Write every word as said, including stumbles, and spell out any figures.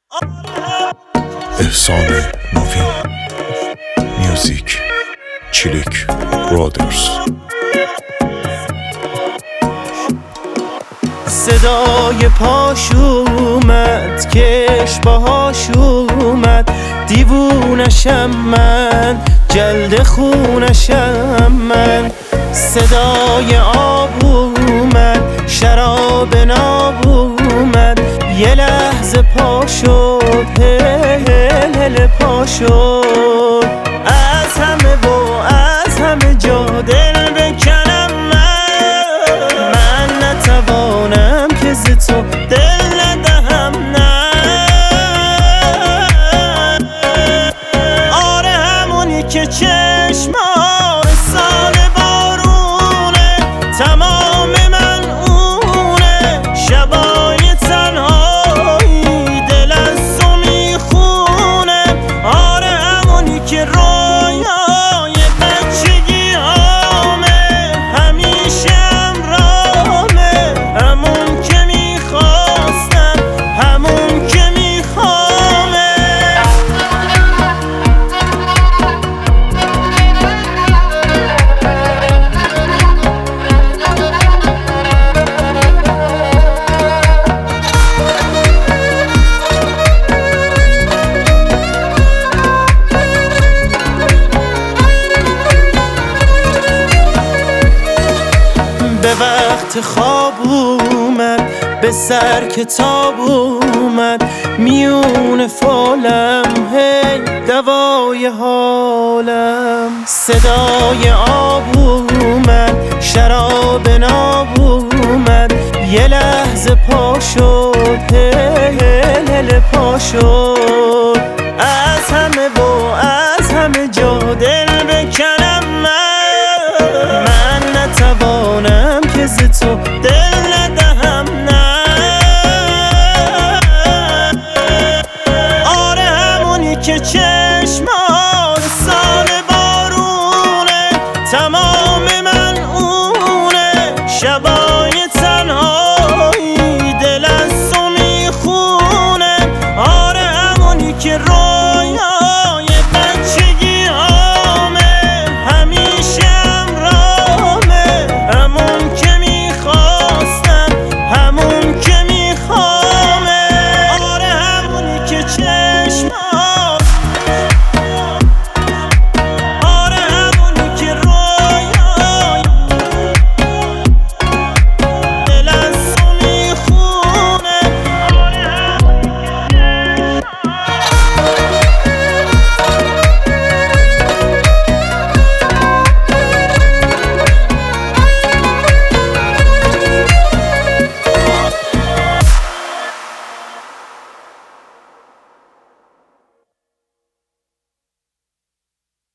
احسان نوین میوزیک چیلیک برادرز. صدای پاش اومد، کش باهاش اومد، دیوونشم من، جلد خونشم من. صدای آب اومد، شراب ناب اومد، یه لحظه پا شد، هل هل هل پا شد. از همه و از همه جا دل بکنم من، من نتوانم که ز تو دل ندهم نه. آره همونی که چشمان سال بارونه، تمام من اونه، شبای تنهایی دل از تو میخونه. آره همونی که رویای بچگی هامه، همیشه همراهمه، همون که میخواستم، همون که میخوامه. به وقت خواب اومد، به سر کتاب اومد، میون فالم هی دوای حالم. صدای آب اومد، شراب ناب اومد، یه لحظه پا شد، هل هل هل پا شد. از همه و از همه جا دل بکنم من، من نتوانم که ز تو دل ندهم نه. آره همونی که چشمان سال بارونه، تمام من اونه، شبای تنهایی دل از تو میخونه. آره همونی که